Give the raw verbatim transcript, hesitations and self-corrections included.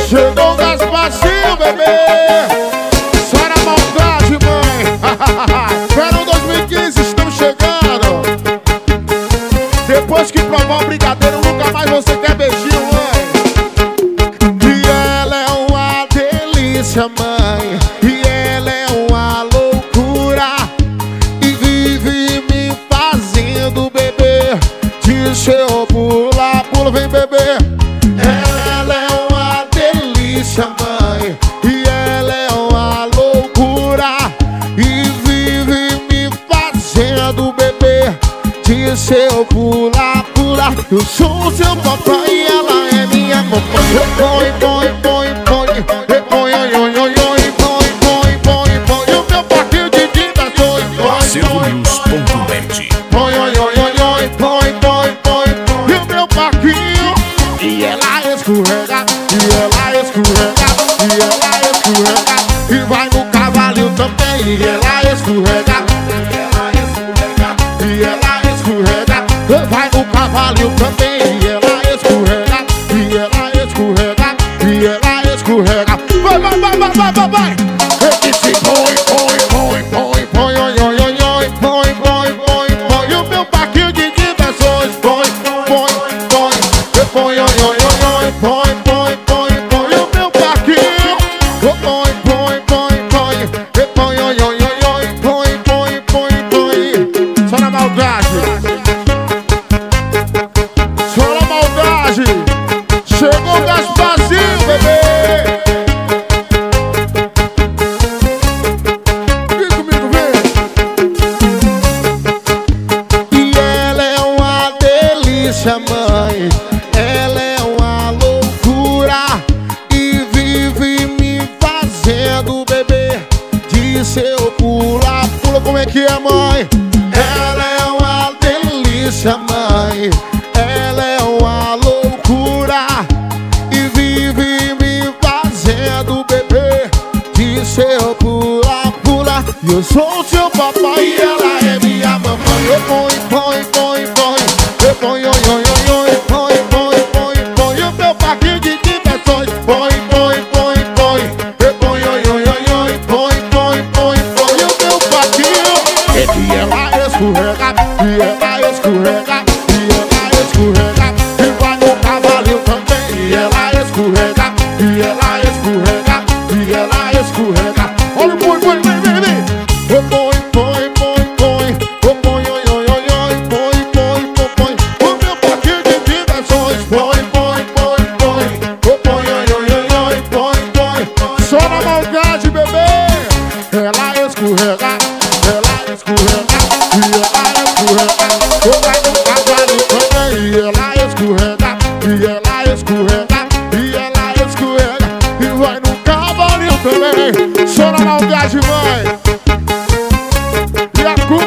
Chegou o Gasparzinho, bebê. Só na maldade, mãe. Verão dois mil e quinze, estamos chegando. Depois que provar o brigadeiro, nunca mais você quer beijinho, mãe. E ela é uma delícia, mãe. E ela é uma loucura. E vive me fazendo beber. Diz eu pula, pula, vem beber. Ela é uma delícia, mãe. E ela é uma loucura. E vive me fazendo beber. Diz eu pula, pula. Eu sou o seu papai e ela é minha mamãe. Põe, põe, põe, põe. Põe, oi, oi, oi, oi. Põe, põe, põe, põe. E o meu paquinho de diversões. Acervo News ponto net. Põe, oi, oi, oi, oi. Põe, põe, põe. E o meu paquinho. E ela escorrega. E ela escorrega. E ela escorrega. E vai no cavalinho também. E ela escorrega. E ela escorrega. Vai no cavalinho também. E ela escorrega. E ela escorrega. E ela escorrega. Vai, vai, vai, vai, vai, vai, vai. E se põe, põe, põe, põe, põe, oi, oi, oi, oi. Põe, põe, põe, põe. E o meu paquinho de diversões. Põe, põe, põe. Põe, oi, oi, oi, oi. Põe, põe, põe, põe. E o meu paquinho. Põe, põe, põe, põe. Põe, oi, oi, oi, oi. Põe, põe, põe, põe. Só na maldade. Só na maldade. Chegou o Gasparzinho, bebê. Vem comigo, vem. E ela é uma delícia, mãe. Ela é uma loucura. E vive me fazendo beber. Disse eu pula, pula, como é que é, mãe? Ela é uma delícia, mãe. Ela é uma loucura. E vive me fazendo beber. Disse eu pula, pula. E eu sou o seu papai e ela é minha mamãe. Eu põe, põe, põe, põe. Eu põe, oi, oi, oi, oi. Põe, põe, põe, põe. E o meu paquinho de diversões. Põe, põe, põe, põe. Eu põe, oi, oi, oi, oi. Põe, põe, põe, põe. E o meu paquinho. E ela escorrega. E ela escorrega. E ela escorrega. E vai no cavalinho também. E ela escorrega. E ela escorrega. E ela escorrega. Olha o põe, põe, vem, vem, vem. Põe, põe, põe, põe. Põe, oi, oi, oi, oi. Põe, põe, põe, põe. O meu paquinho de diversões. Põe, põe, põe, põe. Põe, oi, oi, oi, oi. Põe, põe. Só na maldade, bebê. Ela escorrega. Ela escorrega. E ela escorrega. Vai no cavalinho também. E ela escorrega. E ela escorrega. E ela escorrega. E vai no cavalinho também. Só na maldade, mãe. E a culpa